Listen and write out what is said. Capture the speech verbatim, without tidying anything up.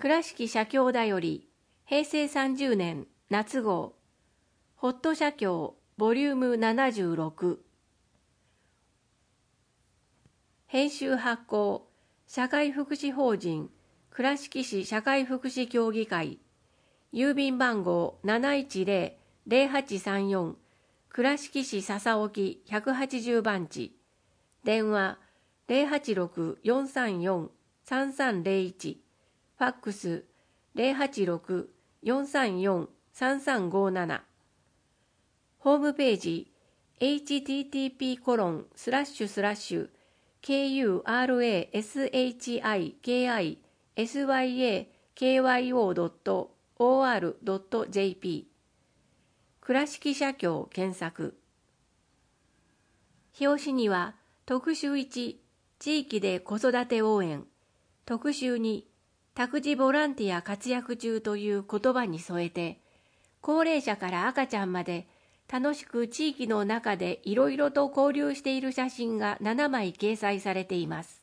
倉敷社協だよりへいせいさんじゅうねん夏号ホット社協ボリュームななじゅうろく編集発行社会福祉法人倉敷市社会福祉協議会郵便番号 ななひゃくじゅう ゼロはちさんよん 倉敷市笹沖ひゃくはちじゅう番地電話 ゼロはちろく よんさんよん さんさんゼロいちファックス ゼロはちろく よんさんよん さんさんごなな ホームページ エイチティーティーピーコロンスラッシュスラッシュ ケーユーアールエーエスエイチアイケーアイエスワイエーケーワイオードットオーアールドットジェーピー 倉敷社協検索。表紙には特集いち地域で子育て応援、特集に託児ボランティア活躍中という言葉に添えて、高齢者から赤ちゃんまで楽しく地域の中でいろいろと交流している写真がななまい掲載されています。